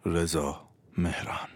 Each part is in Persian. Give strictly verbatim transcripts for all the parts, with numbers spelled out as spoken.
رضا مهران.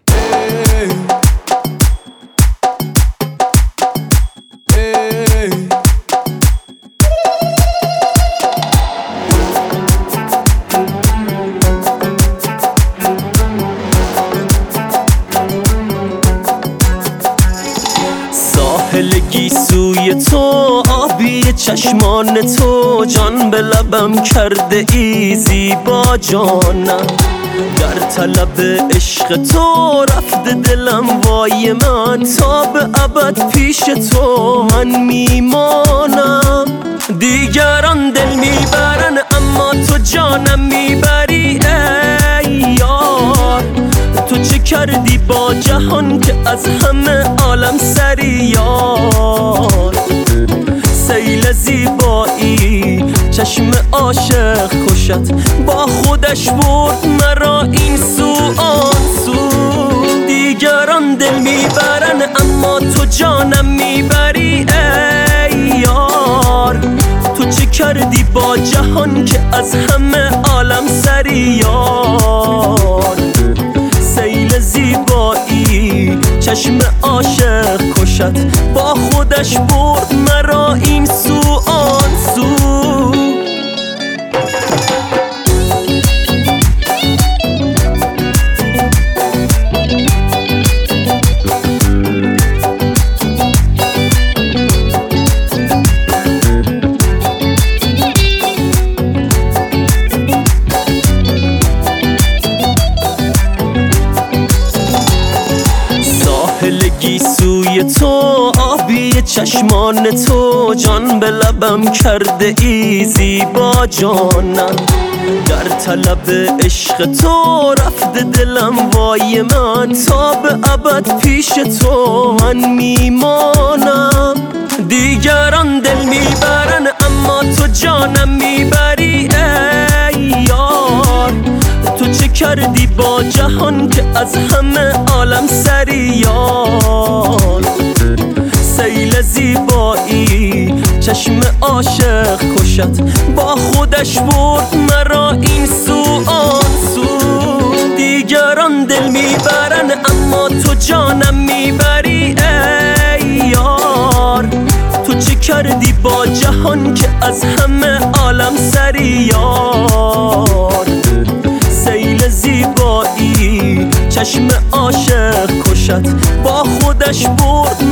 ساحل گیسوی تو، آبی چشمان تو، جان به لبم کرده ای زیبا جانم. در طلب عشق تو رفته دلم وای من، تا به ابد پیش تو من میمانم. دیگران دل میبرن اما تو جانم میبری ای یار. تو چه کردی با جهان که از همه عالم سری یار. سیل زیبایی چشم عاشق کشت، با خودش برد مرا این سو آن سو. دیگران دل میبرن اما تو جانم میبری ای یار. تو چه کردی با جهان که از همه عالم سری یار. سیل زیبایی چشم عاشق کشت، با خودش برد مرا این سو آن سو. ساحل گیسوی تو، آبی چشمان تو، جان به لبم کرده ای زیبا جانم. در طلب عشق تو رفته دلم وای من، تا به ابد پیش تو من میمانم. دیگران دل میبرن اما تو جانم میبری ای یار. تو چه کردی با جهان که از همه عالم سری یار. سیل زیبایی چشم عاشق کشت، با خودش برد مرا این سو آن سو. دیگران دل میبرن اما تو جانم میبری ای یار. تو چه کردی با جهان که از همه عالم سری یار. سیل زیبایی چشم عاشق کشت، با خودش برد